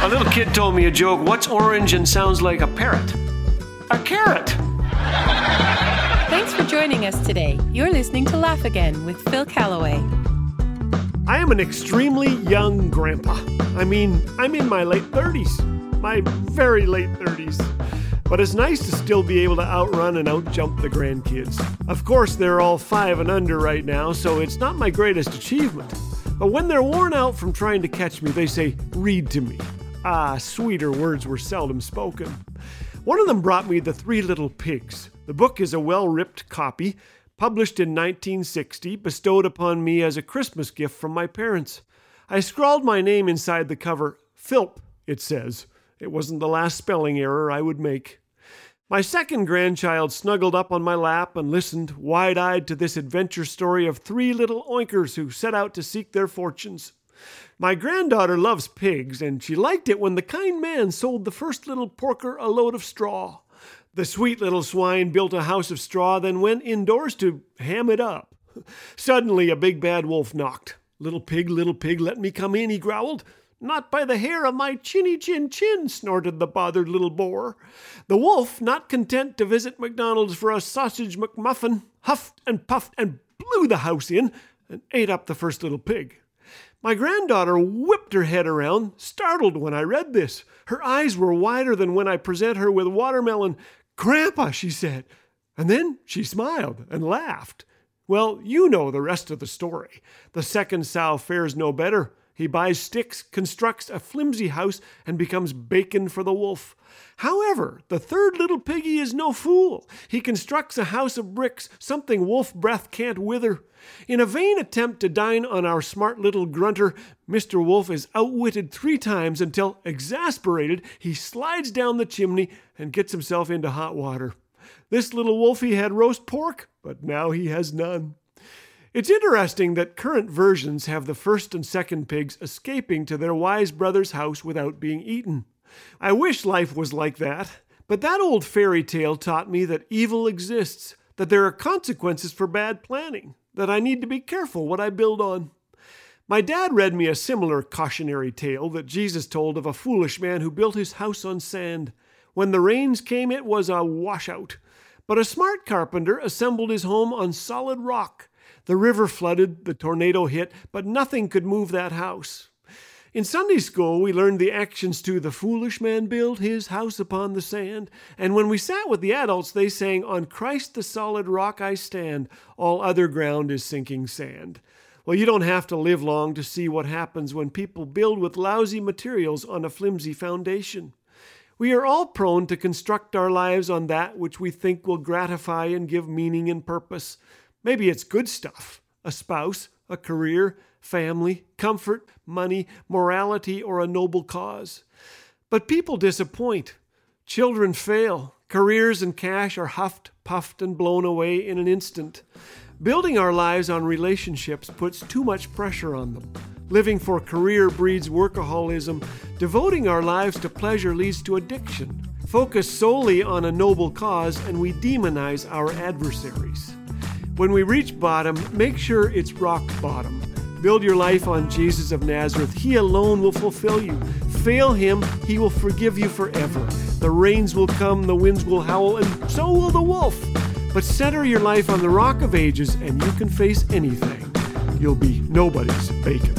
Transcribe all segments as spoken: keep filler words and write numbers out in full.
A little kid told me a joke. What's orange and sounds like a parrot? A carrot. Thanks for joining us today. You're listening to Laugh Again with Phil Callaway. I am an extremely young grandpa. I mean, I'm in my late thirties. My very late thirties. But it's nice to still be able to outrun and outjump the grandkids. Of course, they're all five and under right now, so it's not my greatest achievement. But when they're worn out from trying to catch me, they say, "Read to me." Ah, sweeter words were seldom spoken. One of them brought me The Three Little Pigs. The book is a well-ripped copy, published in nineteen sixty, bestowed upon me as a Christmas gift from my parents. I scrawled my name inside the cover. Philp, it says. It wasn't the last spelling error I would make. My second grandchild snuggled up on my lap and listened wide-eyed to this adventure story of three little oinkers who set out to seek their fortunes. My granddaughter loves pigs, and she liked it when the kind man sold the first little porker a load of straw. The sweet little swine built a house of straw, then went indoors to ham it up. Suddenly a big bad wolf knocked. "Little pig, little pig, let me come in," he growled. "Not by the hair of my chinny chin chin," snorted the bothered little boar. The wolf, not content to visit McDonald's for a sausage McMuffin, huffed and puffed and blew the house in and ate up the first little pig. My granddaughter whipped her head around, startled when I read this. Her eyes were wider than when I present her with watermelon. "Grandpa," she said. And then she smiled and laughed. Well, you know the rest of the story. The second sow fares no better. He buys sticks, constructs a flimsy house, and becomes bacon for the wolf. However, the third little piggy is no fool. He constructs a house of bricks, something wolf breath can't wither. In a vain attempt to dine on our smart little grunter, Mister Wolf is outwitted three times until, exasperated, he slides down the chimney and gets himself into hot water. This little wolfie had roast pork, but now he has none. It's interesting that current versions have the first and second pigs escaping to their wise brother's house without being eaten. I wish life was like that, but that old fairy tale taught me that evil exists, that there are consequences for bad planning, that I need to be careful what I build on. My dad read me a similar cautionary tale that Jesus told of a foolish man who built his house on sand. When the rains came, it was a washout. But a smart carpenter assembled his home on solid rock. The river flooded, the tornado hit, but nothing could move that house. In Sunday school, we learned the actions to "The foolish man built his house upon the sand." And when we sat with the adults, they sang, "On Christ the solid rock I stand, all other ground is sinking sand." Well, you don't have to live long to see what happens when people build with lousy materials on a flimsy foundation. We are all prone to construct our lives on that which we think will gratify and give meaning and purpose. Maybe it's good stuff, a spouse, a career, family, comfort, money, morality, or a noble cause. But people disappoint. Children fail. Careers and cash are huffed, puffed, and blown away in an instant. Building our lives on relationships puts too much pressure on them. Living for career breeds workaholism. Devoting our lives to pleasure leads to addiction. Focus solely on a noble cause, and we demonize our adversaries. When we reach bottom, make sure it's rock bottom. Build your life on Jesus of Nazareth. He alone will fulfill you. Fail him, he will forgive you forever. The rains will come, the winds will howl, and so will the wolf. But center your life on the Rock of Ages, and you can face anything. You'll be nobody's bacon.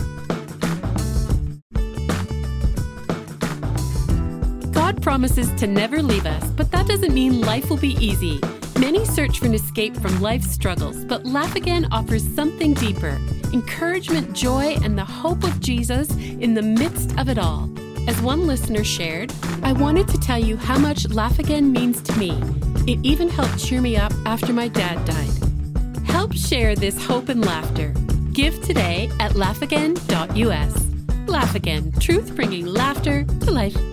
God promises to never leave us, but that doesn't mean life will be easy. Many search for an escape from life's struggles, but Laugh Again offers something deeper: encouragement, joy, and the hope of Jesus in the midst of it all. As one listener shared, "I wanted to tell you how much Laugh Again means to me. It even helped cheer me up after my dad died." Help share this hope and laughter. Give today at laugh again dot u s. Laugh Again, truth bringing laughter to life.